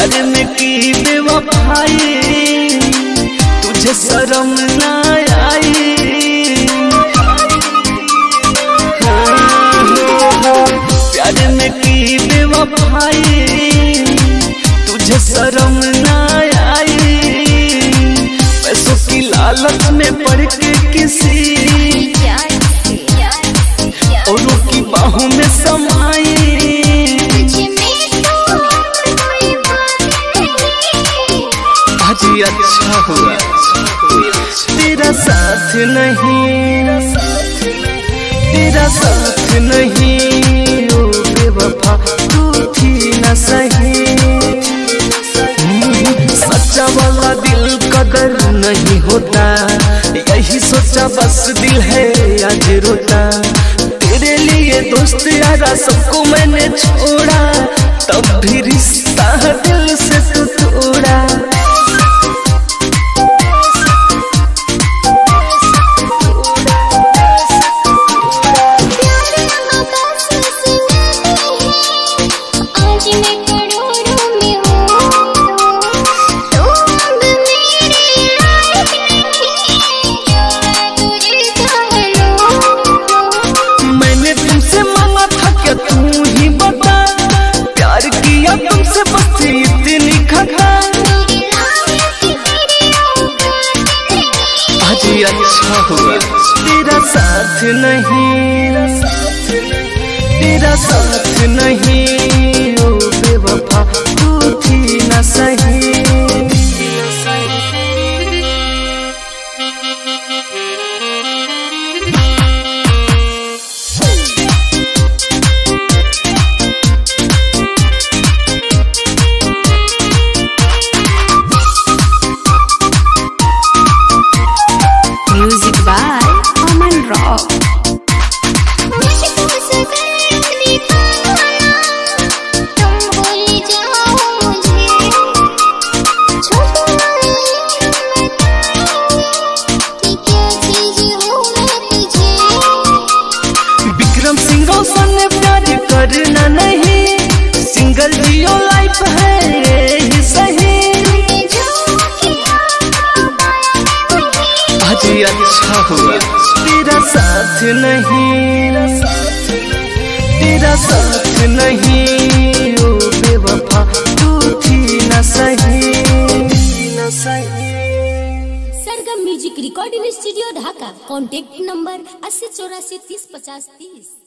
प्यार में की बेवफाई, तुझे शर्म ना आई। प्यार में की बेवफाई, तुझे शर्म ना आई। पैसों की लालच में पड़ के किसी औरों की बाहों में समाई। आज अच्छा हुआ तेरा साथ नहीं, तेरा साथ नहीं। ओ बेवफा तू थी न सही, सच्चा वाला दिल कदर नहीं होता। यही सोचा बस दिल है आज रोता। तेरे लिए दोस्त यारा सबको मैंने छोड़ा, तब भी रिश्ता दिल से तू तोड़ा। तुमसे बस इतनी खता, आज अच्छा हुआ तेरा साथ नहीं, तेरा साथ नहीं। ओ बेवफा तू थी न सही। Music by Aman Rock। Vikram Singh रोशन ने प्यार करना नहीं, सिंगल जियो लाइफ है यही सही। आज अच्छा हुआ तेरा साथ नहीं, तेरा साथ नहीं। ओ बेवफा तू थी न सही, न सही। Sargam music recording studio Dhaka. Contact number 8084305030।